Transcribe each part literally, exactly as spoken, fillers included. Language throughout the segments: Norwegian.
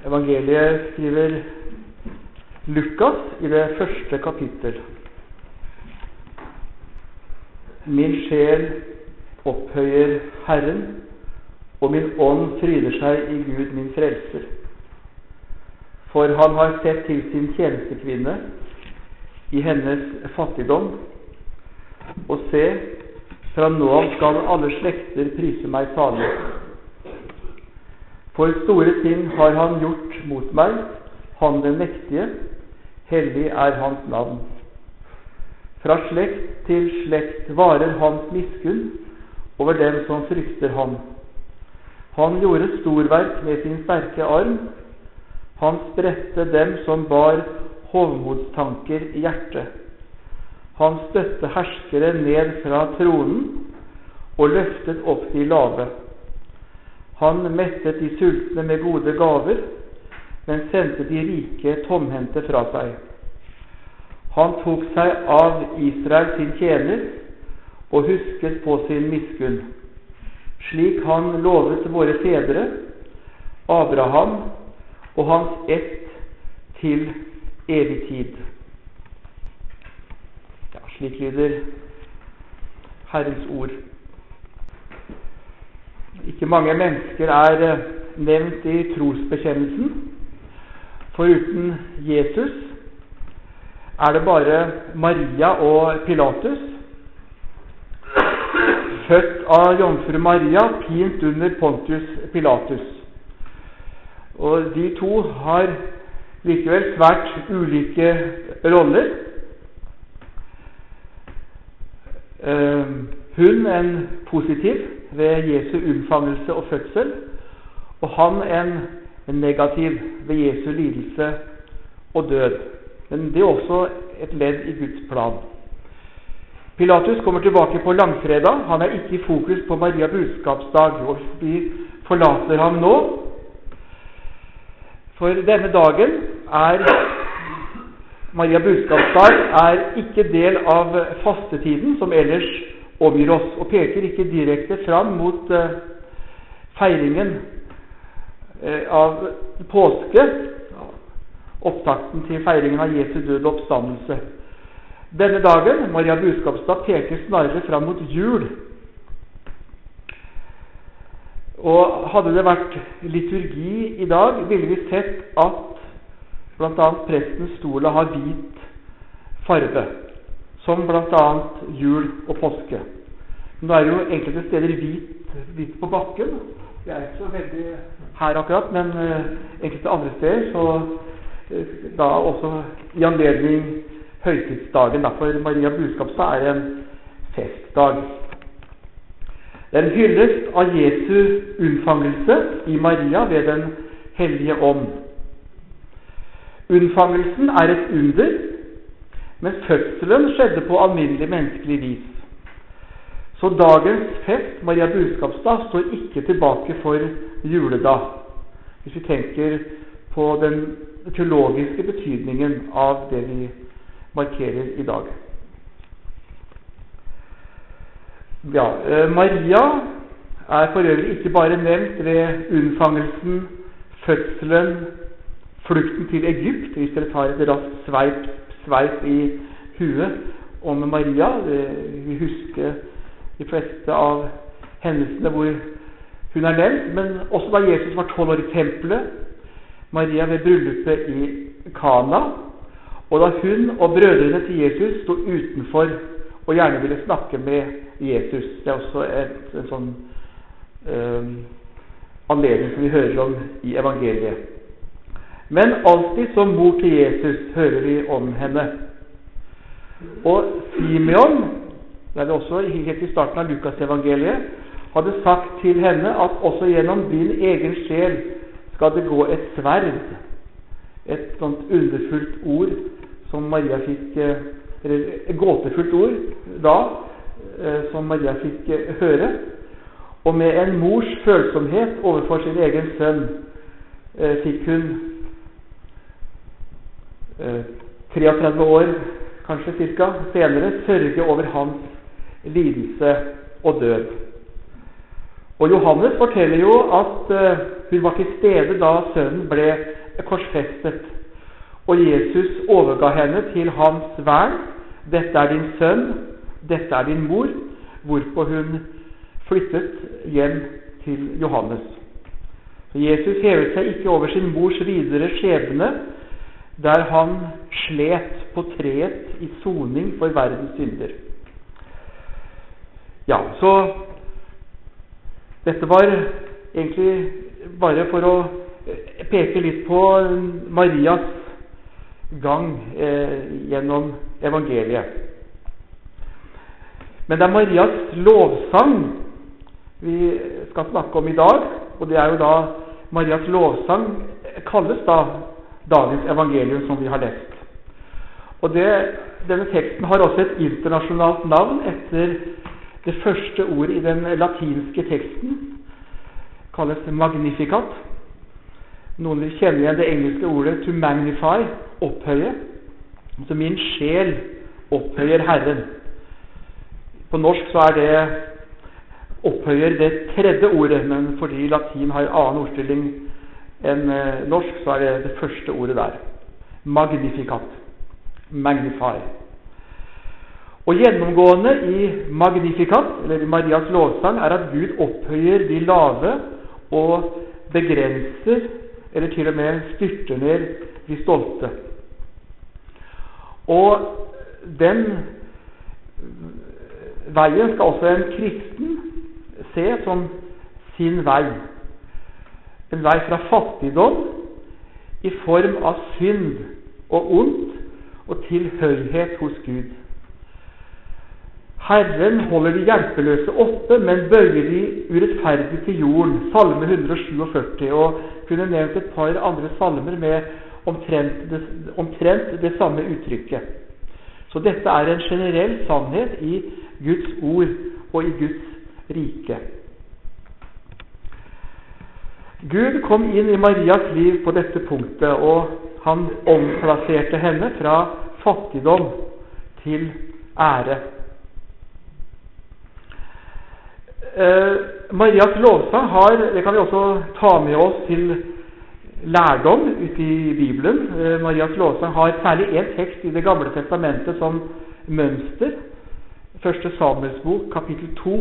Evangeliet skriver Lukas i det første kapittel. Min sjel opphøyer Herren, og min ånd fryder seg i Gud min frelser. For han har sett til sin tjenestekvinne i hennes fattigdom, og se, fra nå av skal alle slekter prise meg salig. For store ting har han gjort mot meg, han den mektige, hellig er hans navn. Fra slekt til slekt varer hans miskunn over dem som frykter ham. Han gjorde storverk med sin sterke arm, han spredte dem som bar hovmodstanker i hjertet. Han støtte herskere ned fra tronen og løftet opp de lave. Han mettet de sultne med gode gaver, men sendte de rike tomhendte fra seg. Han tok seg av Israel sin tjener og husket på sin miskunn, slik han lovet våre fedre, Abraham og hans ett til evig tid. Ja, slik lyder Herrens ord. Ikke mange mennesker er nevnt i trosbekjennelsen. Foruten Jesus er det bare Maria og Pilatus, født av jomfru Maria, pint under Pontius Pilatus. Og de to har likevel svært ulike roller. Uh, hun en positiv ved Jesu unnfangelse og fødsel, og han en, en negativ ved Jesu lidelse og død. Men det er også et ledd i Guds plan. Pilatus kommer tilbake på langfredag. Han er ikke i fokus på Maria budskapsdag, og vi forlater ham nå. For denne dagen er Maria budskapsdag er ikke del av fastetiden som ellers omgir oss, og peker ikke direkte fram mot uh, feiringen uh, av påske, opptakten til feiringen av Jesu død og oppstandelse. Denne dagen, Maria budskapsdag, peker snarere fram mot jul. Og hadde det vært liturgi i dag, ville vi sett at blant annet prestens stole har hvit farve, som blant annet jul og påske. Nå er jo enkelte steder hvit, hvit på bakken. Det er ikke så veldig her akkurat, men uh, enkelte andre steder, så uh, da også i anledning høytidsdagen, derfor Maria budskapsdag er en festdag. Den hylles av Jesu unnfangelse i Maria ved den hellige ånd. Unnfangelsen er et under, men fødselen skjedde på alminnelig menneskelig vis. Så dagens fest, Maria budskapsdag, står ikke tilbake for juledag, hvis vi tenker på den teologiske betydningen av det vi markerer i dag. Ja, Maria er for øvrig ikke bare nevnt ved unnfangelsen, fødselen, flukten til Egypt. Hvis dere tar et raskt sveip, sveip i huet om Maria, vi husker de fleste av hendelsene hvor hun er nevnt, men også da Jesus var tolv år i tempelet, Maria ved bryllupet i Kana, og da hun og brødrene til Jesus stod utenfor og gjerne ville snakke med Jesus. Det er også et, en sånn um, anledning som vi hører om i evangeliet. Men alltid som mor til Jesus hører vi om henne. Og Simeon, det er det også helt i starten av Lukas evangeliet, hadde sagt til henne at også gjennom din egen sjel skal det gå et sverd. Et sånt underfullt ord som Maria fikk, eller et gåtefullt ord da, som Maria fikk høre. Og med en mors følsomhet overfor sin egen sønn fikk hun treogtredve år, kanskje cirka, senere sørge over hans lidelse og død. Og Johannes forteller jo at uh, hun var til stede da sønnen ble korsfestet. Og Jesus overga henne til hans vern. Dette er din sønn, dette er din mor, hvorpå hun flyttet hjem til Johannes. Så Jesus hevet seg ikke over sin mors videre skjebne, der han slet på treet i soning for verdens synder. Ja, så dette var egentlig bare for å peke litt på Marias gang eh, gjennom evangeliet. Men det er Marias lovsang vi skal snakke om i dag, og det er jo da Marias lovsang kalles da dagens evangelium som vi har lest. Og det, denne teksten har også et internasjonalt navn etter det første ord i den latinske teksten, kalles Magnificat. Noen vil kjenne igjen det engelske ordet to magnify, opphøye. Så min sjel opphøyer Herren. På norsk så er det opphøyer det tredje ordet, men fordi latin har annen ordstilling enn norsk, så er det det første ordet der. Magnificat. Magnify. Og gjennomgående i Magnificat, eller i Marias lovsang, er at Gud opphøyer de lave og begrenser, eller til og med styrter ned de stolte. Og den veien skal også en kristen se som sin vei. En vei fra fattigdom i form av synd og ondt og tilhørighet hos Gud. Herren holder de hjelpeløse oppe, men bøyer de urettferdige til jorden. Salme et hundre syvogførti, og kunne nevnt et par andre salmer med omtrent det, omtrent det samme uttrykket. Så dette er en generell sannhet i Guds ord og i Guds rike. Gud kom inn i Marias liv på dette punktet, og han omplasserte henne fra fattigdom til ære. Eh, Marias lovsang har, det kan vi også ta med oss til lærdom ute i Bibelen. Eh, Marias lovsang har særlig en tekst i Det gamle testamentet som mønster. Første Samuels bok, kapittel to.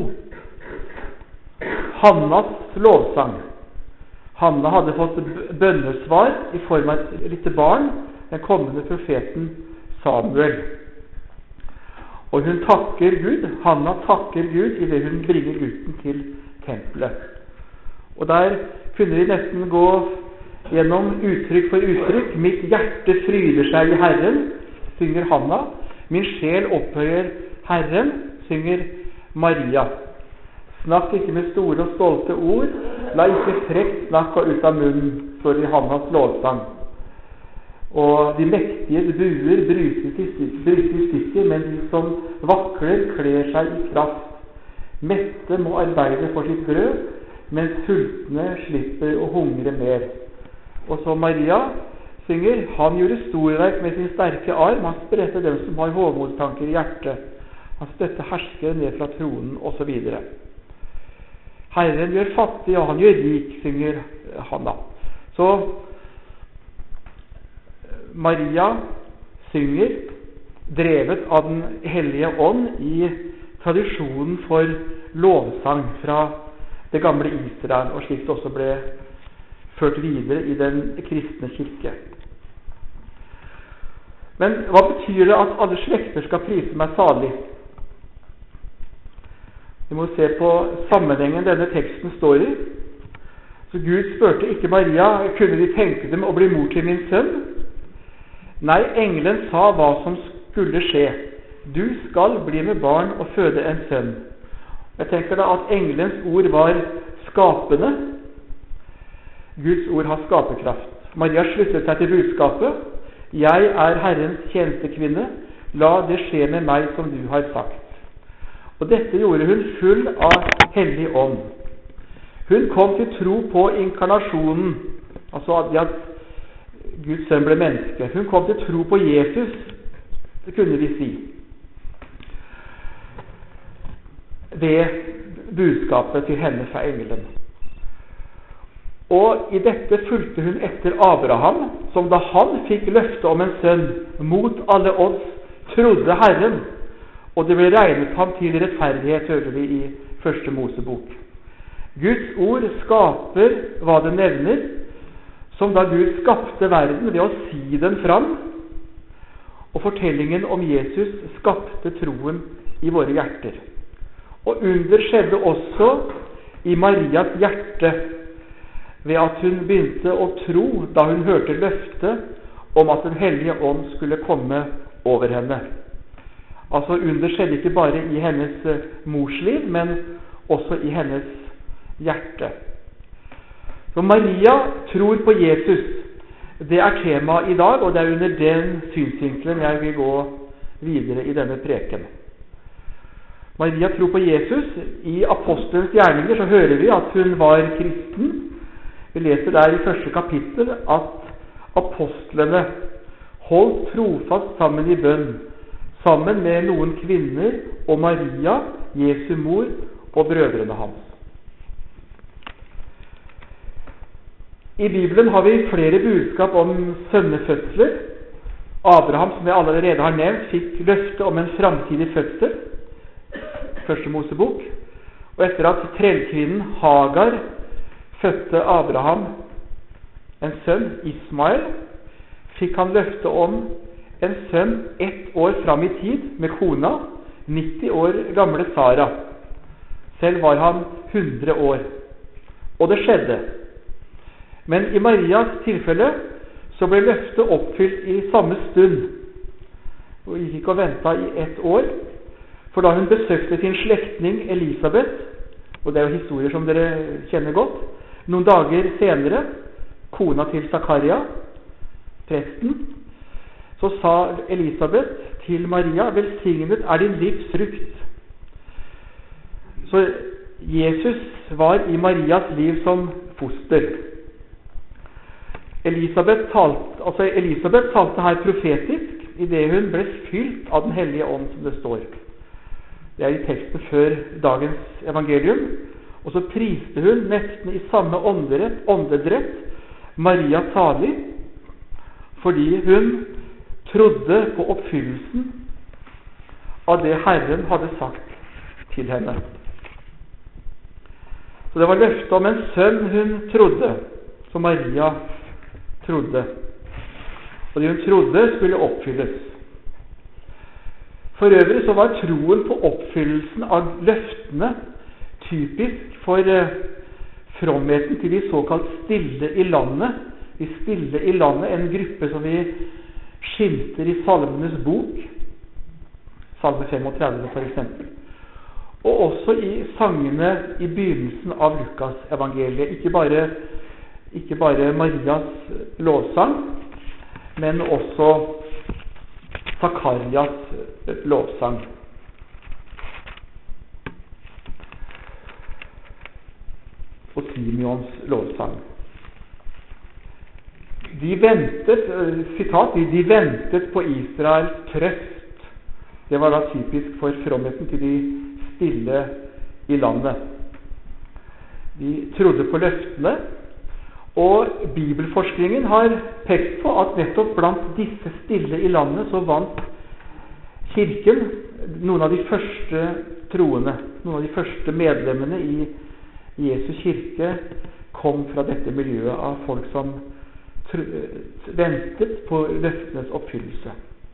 Hannas lovsang. Hanna hadde fått bønnesvar i form av et lite barn, den kommende profeten Samuel. Og hun takker Gud, Hanna takker Gud i det hun bringer gutten til tempelet. Og der kunne vi nesten gå gjennom uttrykk for uttrykk. Mitt hjerte fryder seg i Herren, synger Hanna. Min sjel opphøyer Herren, synger Maria. Snakk ikke med store og stolte ord, la ikke frekt snakka ut av munnen, står i Hannas lovsang. Og de mektige buer brytes i stykker, men de som vakler kler seg i kraft. Mette må arbeide for sitt brød, mens sultne slipper å hungre mer. Og så Maria synger, han gjorde storverk med sin sterke arm, han spredte dem som har hovmodstanker i hjertet. Han støtte herskere ned fra tronen, og så videre. Herren gjør fattig, og han gjør rik, synger Hanna. Så Maria synger, drevet av den hellige ånd, i tradisjonen for lovsang fra det gamle Israel, og slik det også ble ført videre i den kristne kirke. Men hva betyr det at alle slekter skal prise meg salig? Vi må se på sammenhengen denne teksten står i. Så Gud spurte ikke Maria, kunne de tenke dem å bli mor til min sønn? Nei, engelen sa hva som skulle skje. Du skal bli med barn og føde en sønn. Jeg tenker da at engelens ord var skapende. Guds ord har skaperkraft. Maria sluttet seg til budskapet. Jeg er Herrens tjenestekvinne. La det skje med meg som du har sagt. Og dette gjorde hun full av hellig ånd. Hun kom til tro på inkarnasjonen, altså at Guds sønn ble menneske. Hun kom til tro på Jesus, det kunne vi si. Ved budskapet til henne fra engelen. Og i dette fulgte hun etter Abraham, som da han fikk løfte om en sønn, mot alle odds, trodde Herren, og det ble regnet ham til rettferdighet, hører vi i første Mosebok. Guds ord skaper hva det nevner, som da Gud skapte verden ved å si den fram, og fortellingen om Jesus skapte troen i våre hjerter. Og under skjedde også i Marias hjerte, ved at hun begynte å tro da hun hørte løftet om at Den hellige ånd skulle komme over henne. Altså under skjedde ikke bare i hennes mors liv, men også i hennes hjerte. Så Maria tror på Jesus. Det er tema i dag, og det er under den synsvinkelen jeg vil gå videre i denne preken. Maria tror på Jesus. I apostelens gjerninger så hører vi at hun var kristen. Vi leser der i første kapittel at apostlene holdt trofast sammen i bønn, sammen med noen kvinner og Maria, Jesu mor og brødrene hans. I Bibelen har vi flere budskap om sønnefødsler. Abraham, som jeg allerede har nevnt, fikk løfte om en framtidig fødsel, første Mosebok, og etter at trellkvinnen Hagar fødte Abraham en sønn, Ismael, fikk han løfte om en sønn ett år fram i tid med kona, nitti år gamle Sara. Selv var han hundre år. Og det skjedde. Men i Marias tilfelle så ble løftet oppfylt i samme stund. Og gikk ikke og ventet i ett år, for da hun besøkte sin slektning Elisabeth, og det er jo historier som dere kjenner godt, noen dager senere, kona til Zakaria, presten, så sa Elisabeth til Maria, velsignet er din livs frukt. Så Jesus var i Marias liv som foster. Elisabeth talte, altså Elisabeth talte her profetisk, i det hun ble fylt av Den hellige ånd, som det står. Det er i teksten før dagens evangelium. Og så priste hun nesten i samme åndedrett, åndedrett Maria salig, fordi hun trodde på oppfyllelsen av det Herren hadde sagt til henne. Så det var løftet om en sønn hun trodde, som Maria trodde. Og det hun trodde skulle oppfylles. For øvrig så var troen på oppfyllelsen av løftene typisk for eh, fromheten til de såkalt stille i landet. De stille i landet, en gruppe som vi skimter i Salmenes bok, Salme femogtredve for eksempel. Og også i sangene i begynnelsen av Lukas evangeliet. Ikke bare, ikke bare Marias lovsang, men også Zakarias lovsang. Og Simeons lovsang. De ventet, sitat, de ventet på Israels trøst. Det var da typisk for fromheten til de stille i landet. De trodde på løftene, og bibelforskningen har pekt på at nettopp blant disse stille i landet så vant kirken noen av de første troende, noen av de første medlemmene i Jesu kirke kom fra dette miljøet av folk som ventet på løftenes oppfyllelse.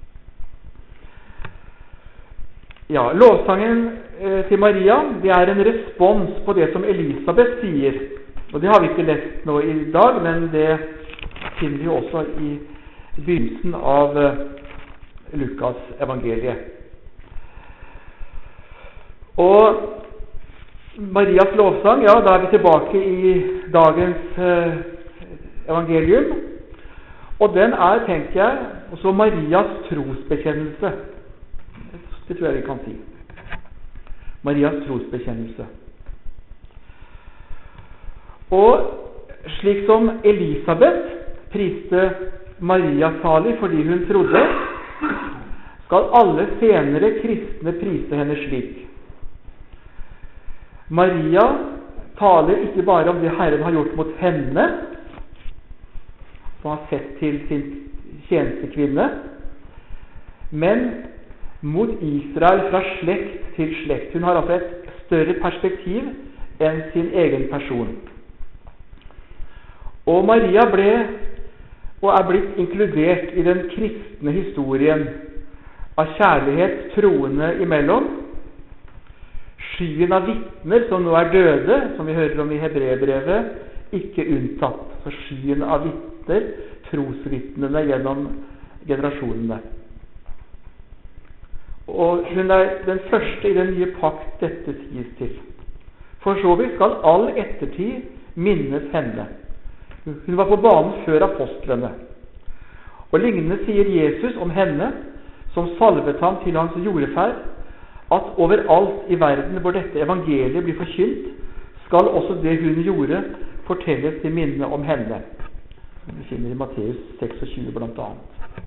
Ja, lovsangen eh, til Maria, det er en respons på det som Elisabeth sier. Og det har vi ikke lest nå i dag, men det finner vi også i begynnelsen av eh, Lukas evangeliet. Og Marias lovsang, ja, da er vi tilbake i dagens eh, evangelium. Og den er, tenker jeg, også Marias trosbekjennelse. Det tror jeg vi kan si. Marias trosbekjennelse. Og slik som Elisabeth priste Maria salig fordi hun trodde, skal alle senere kristne prise henne slik. Maria taler ikke bare om det Herren har gjort mot henne, som har sett til sin tjenestekvinne, men mot Israel fra slekt til slekt. Hun har altså et større perspektiv enn sin egen person. Og Maria ble og er blitt inkludert i den kristne historien av kjærlighet troende imellom. Skyen av vittner som nå er døde, som vi hører om i Hebreerbrevet, ikke unntatt. Så skyen av vittner, trosvittnene gjennom generasjonene. Og hun er den første i den nye pakt dette sies til. For så vidt skal all ettertid minnes henne. Hun var på banen før apostlene. Og lignende sier Jesus om henne, som salvet ham til hans jordeferd, at overalt i verden hvor dette evangeliet blir forkynt, skal også det hun gjorde fortelles til minne om henne. Vi finner i Matteus seksogtjue blant annet.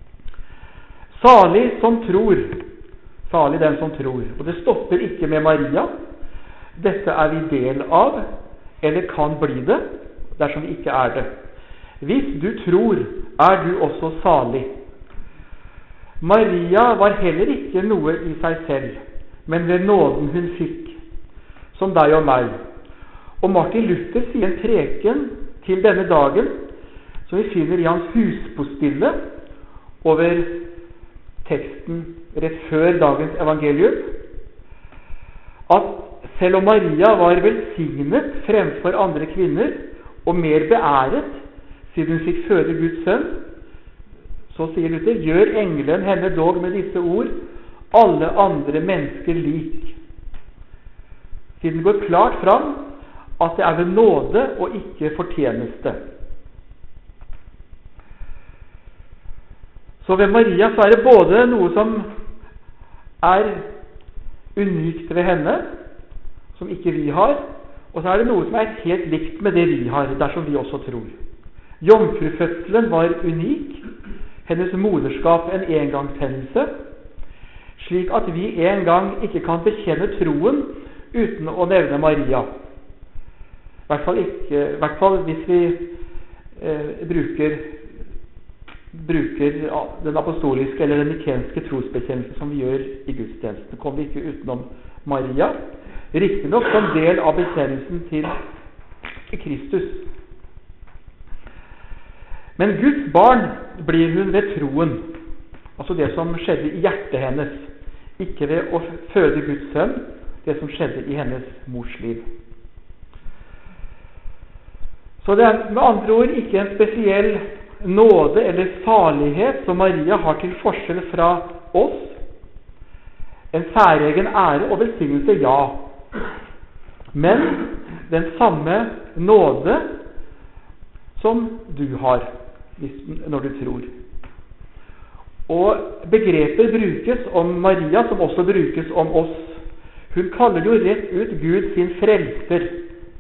Salig som tror, salig den som tror. Og det stopper ikke med Maria. Dette er vi del av, eller kan bli det, dersom vi ikke er det. Hvis du tror, er du også salig. Maria var heller ikke noe i seg selv, men ved nåden hun fikk, som deg og meg. Og Martin Luther sier en preken til denne dagen, som vi finner i hans huspostille over teksten rett før dagens evangelium, at selv om Maria var velsignet fremfor andre kvinner, og mer beæret siden hun fikk føde Guds sønn, så sier Luther, gjør engelen henne dog med disse ord alle andre mennesker lik. Siden det går klart fram at det er ved nåde og ikke fortjeneste. Så ved Maria så er det både noe som er unikt ved henne, som ikke vi har, og så er det noe som er helt likt med det vi har, dersom vi også tror. Jomfrufødselen var unik, hennes moderskap en engangshendelse, slik at vi en gang ikke kan bekjenne troen uten å nevne Maria. I hvert fall, ikke, i hvert fall hvis vi eh, bruker, bruker ja, den apostoliske eller den nikenske trosbekjennelse som vi gjør i gudstjenesten. Kommer vi ikke utenom Maria, riktig nok som del av bekjennelsen til Kristus. Men Guds barn blir hun ved troen, altså det som skjedde i hjertet hennes, ikke ved å føde Guds sønn, det som skjedde i hennes mors liv. Så det er med andre ord ikke en spesiell nåde eller salighet som Maria har til forskjell fra oss. En særegen ære og velsignelse, ja. Men den samme nåde som du har når du tror. Og begreper brukes om Maria som også brukes om oss. Hun kaller jo rett ut Gud sin frelser.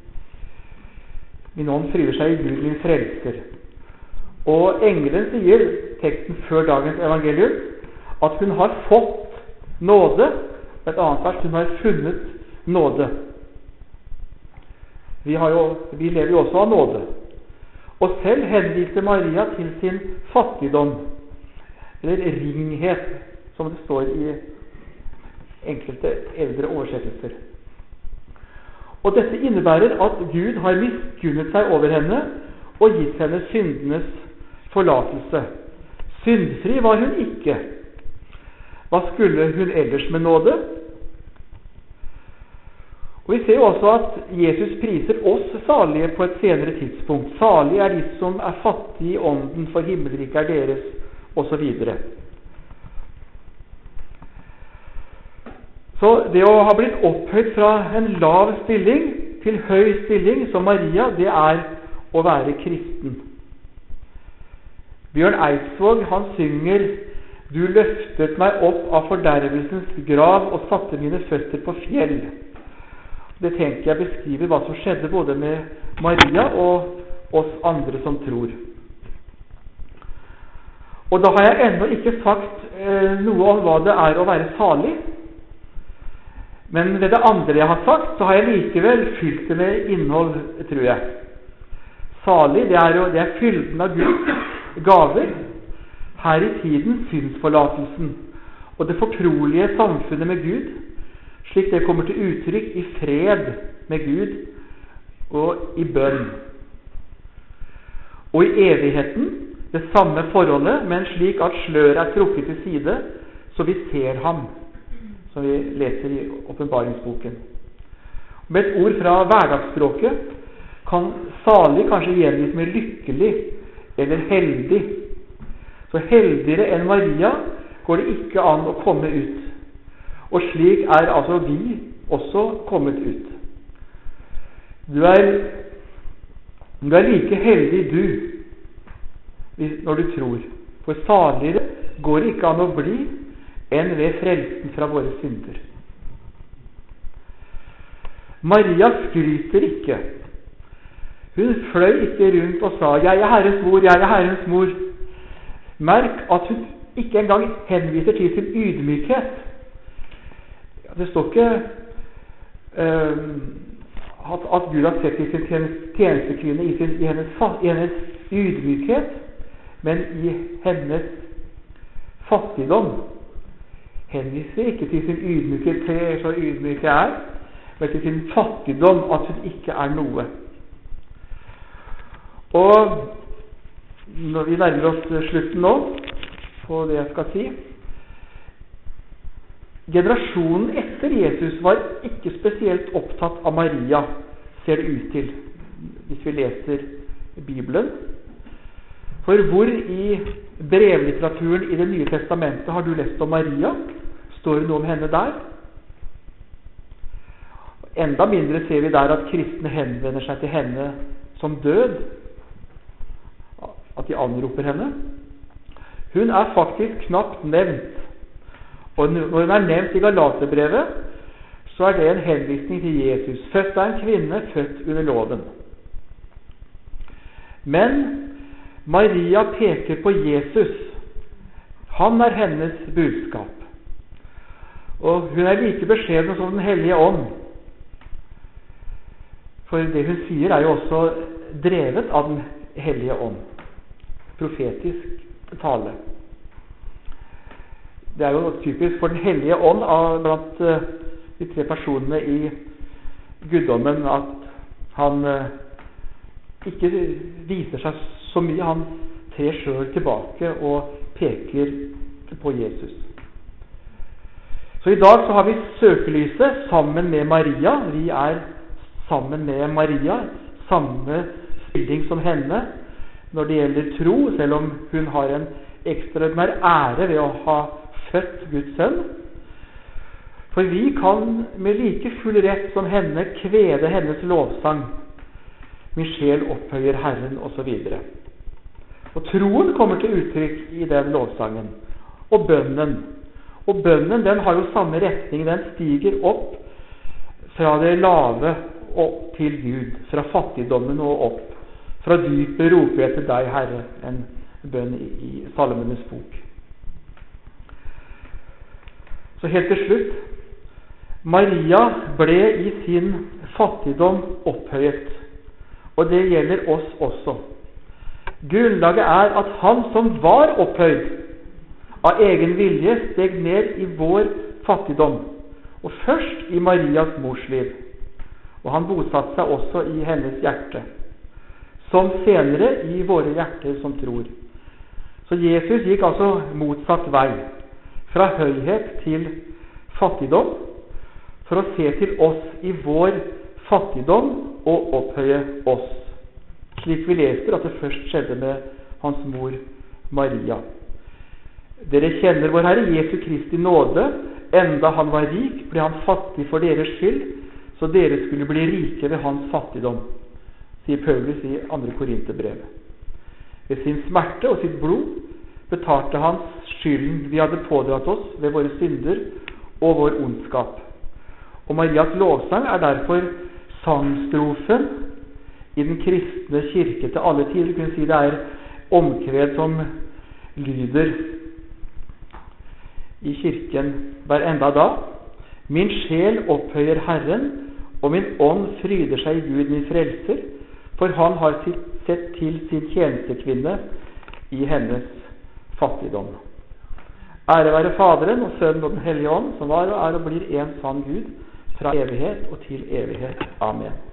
Min ånd fryder seg i Gud min frelser. Og engelen sier, teksten før dagens evangelium, at hun har fått nåde. Et annet vers, hun har funnet nåde. Vi, har jo, vi lever jo også av nåde. Og selv henviser Maria til sin fattigdom, eller ringhet, som det står i enkelte eldre oversettelser. Og dette innebærer at Gud har miskunnet seg over henne og gitt henne syndenes forlatelse. Syndfri var hun ikke. Hva skulle hun ellers med nåde? Og vi ser jo også at Jesus priser oss salige på et senere tidspunkt. Salige er de som er fattige i ånden, for himmelriket er deres, og så videre. Så det å ha blitt opphøyd fra en lav stilling til høy stilling som Maria, det er å være kristen. Bjørn Eidsvåg, han synger: Du løftet meg opp av fordervelsens grav og satte mine føtter på fjell. Det tenker jeg beskriver hva som skjedde både med Maria og oss andre som tror. Og da har jeg ennå ikke sagt eh, noe om hva det er å være salig. Men ved det andre jeg har sagt, så har jeg likevel fylt det med innhold, tror jeg. Salig, det er jo det er fylden av Guds gaver. Her i tiden synsforlatelsen og det fortrolige samfunnet med Gud, slik det kommer til uttrykk i fred med Gud og i bønn. Og i evigheten det samme forholdet, men slik at sløret er trukket til side, så vi ser ham, som vi leser i åpenbaringsboken. Med et ord fra hverdagsspråket kan salig kanskje gjengis med lykkelig eller heldig. Så heldigere enn Maria går det ikke an å komme ut. Og slik er altså vi også kommet ut. Du er, du er like heldig du, når du tror. For saligere går det ikke an å bli enn ved frelsen fra våre synder. Maria skryter ikke. Hun fløy ikke rundt og sa, jeg er Herrens mor, jeg er Herrens mor. Merk at hun ikke engang henviser til sin ydmykhet. Det står ikke uh, at, at Gud har sett i sin tjenestekvinne i, sin, i, hennes, i hennes ydmykhet, men i hennes fattigdom. Henviser ikke til sin ydmykhet, til så ydmyk jeg er, men til sin fattigdom, at hun ikke er noe. Og når vi nærmer oss slutten nå, på det jeg skal si, generasjonen etter Jesus var ikke spesielt opptatt av Maria, ser det ut til, hvis vi leser Bibelen. For hvor i brevlitteraturen i Det nye testamentet har du lest om Maria? Står det noe om henne der? Enda mindre ser vi der at kristne henvender seg til henne som død, at de anroper henne. Hun er faktisk knapt nevnt. Og når hun er nevnt i Galaterbrevet, så er det en henvisning til Jesus. Født av en kvinne, født under loven. Men Maria peker på Jesus. Han er hennes budskap. Og hun er like beskjeden som Den hellige ånd. For det hun sier er jo også drevet av Den hellige ånd. Profetisk tale. Det er jo typisk for Den hellige ånd av blant uh, de tre personene i guddommen at han uh, ikke viser seg så mye. Han trer selv tilbake og peker på Jesus. Så i dag så har vi søkelyset sammen med Maria. Vi er sammen med Maria, samme stilling som henne når det gjelder tro, selv om hun har en ekstraordinær ære ved å ha født Guds sønn. For vi kan med like full rett som henne kvede hennes lovsang. Min sjel opphøyer Herren, og så videre. Og troen kommer til uttrykk i den lovsangen. Og bønnen. Og bønnen, den har jo samme retning. Den stiger opp fra det lave opp til Gud. Fra fattigdommen og opp. Fra dypet roper jeg til deg, Herre, en bønn i, i Salmenes bok. Så helt til slutt, Maria ble i sin fattigdom opphøyet, og det gjelder oss også. Grunnlaget er at han som var opphøyd av egen vilje steg ned i vår fattigdom, og først i Marias mors liv, og han bosatte seg også i hennes hjerte, som senere i våre hjerter som tror. Så Jesus gikk altså motsatt vei, fra høyhet til fattigdom, for å se til oss i vår fattigdom og opphøye oss. Slik vi leser at det først skjedde med hans mor Maria. Dere kjenner vår Herre Jesu Kristi nåde, enda han var rik, ble han fattig for deres skyld, så dere skulle bli rike ved hans fattigdom, sier Paulus i andre Korinterbrevet. Ved sin smerte og sitt blod betalte han skylden vi hadde pådratt oss ved våre synder og vår ondskap. Og Marias lovsang er derfor sangstrofen i den kristne kirke til alle tider. Du kunne si det er omkved som lyder i kirken hver enda dag. Min sjel opphøyer Herren, og min ånd fryder seg i Gud min frelser, for han har sett til sin tjenestekvinne i hennes fattigdom. Ære være Faderen og Sønnen og Den hellige ånd, som var og er og blir en sann Gud, fra evighet og til evighet. Amen.